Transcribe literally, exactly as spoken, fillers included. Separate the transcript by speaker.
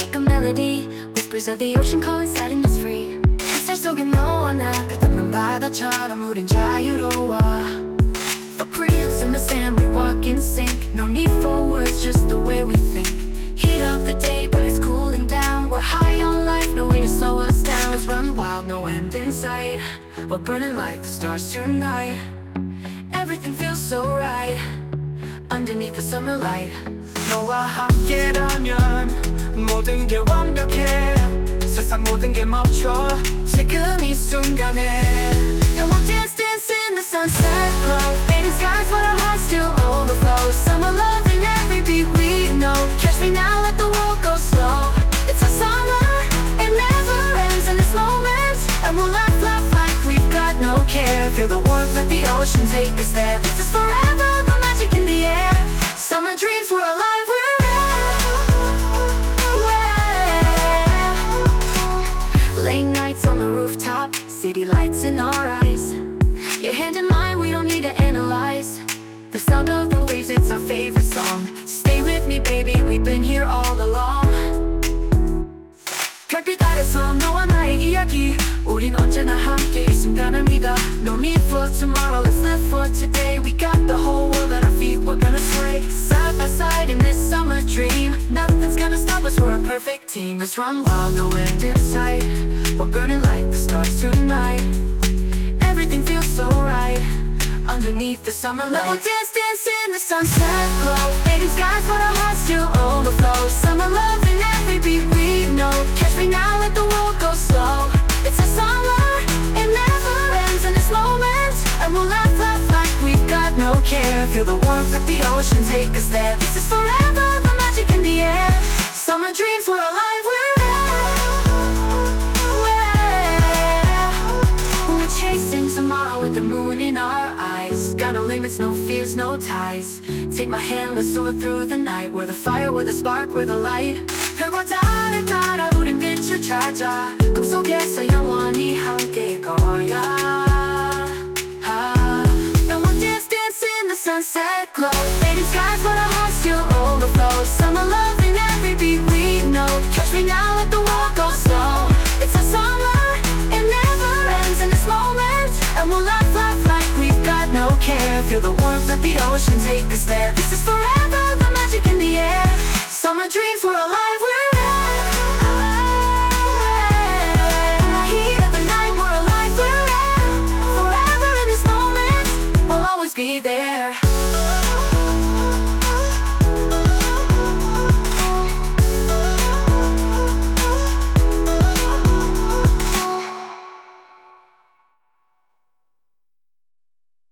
Speaker 1: like a melody. Whispers of the ocean calling, setting us free. 햇살 속에 너와 나 끝없는 바다처럼 우린 자유로워. Footprints in the sand, we walk in sync. No need for words, just the way we think. Heat of the day, but it's cooling down. We're high on life, no way to slow us down. Let's run wild, no end in sight. We're burning like the stars tonight. Everything feels so right underneath the summer light.
Speaker 2: 너와 함께라면 모든 게 완벽해. 세상 모든 게 멈춰 지금 이 순간에.
Speaker 1: And we'll dance, dance in the sunset glow. Fading skies, but our hearts still overflow. Summer love in every beat we know. Catch me now, let the world go slow. It's a summer, it never ends in this moment. And we'll laugh, laugh like we've got no care. Feel the warmth, let the ocean take us there. This is forever, the magic in the air. Summer dreams, we're alive, we're late nights on the rooftop, city lights in our eyes. Your hand in mine, we don't need to analyze. The sound of the waves, it's our favorite song. Stay with me, baby, we've been here all along. 별빛 아래서 너와 나의 이야기. 우린 언제나 함께 이 순간을 믿어. No need for tomorrow, let's live for today. We got the whole world at our feet, we're gonna sway. Side by side in this summer dream. Nothing's gonna stop us, we're a perfect team. Let's run wild, no end in sight. We're burning like the stars tonight. Everything feels so right underneath the summer light. We'll dance, dance in the sunset glow. Fading skies, but our hearts still overflow. Summer love in every beat we know. Catch me now, let the world go slow. It's a summer, it never ends in this moment. And we'll laugh, laugh like we've got no care. Feel the warmth of the ocean take us there. This is forever, the magic in the air. Summer dreams, we're alive, we're chasing tomorrow with the moon in our eyes. Got no limits, no fears, no ties. Take my hand, let's soar through the night. We're the fire, we're the spark, we're the light. 별과 달을 따라 우린 빛을 찾아. 꿈속에서 영원히 함께일 거야. And we'll dance, dance in the sunset glow. Fading skies, but our hearts still overflow. Summer love in every beat we know. Catch me now, let the world go slow. It's a summer, it never ends in this moment. And we'll laugh, laugh like we've got no care. Feel the warmth of the ocean take us there. This is forever, the magic in the air. Summer dreams, we're alive, we're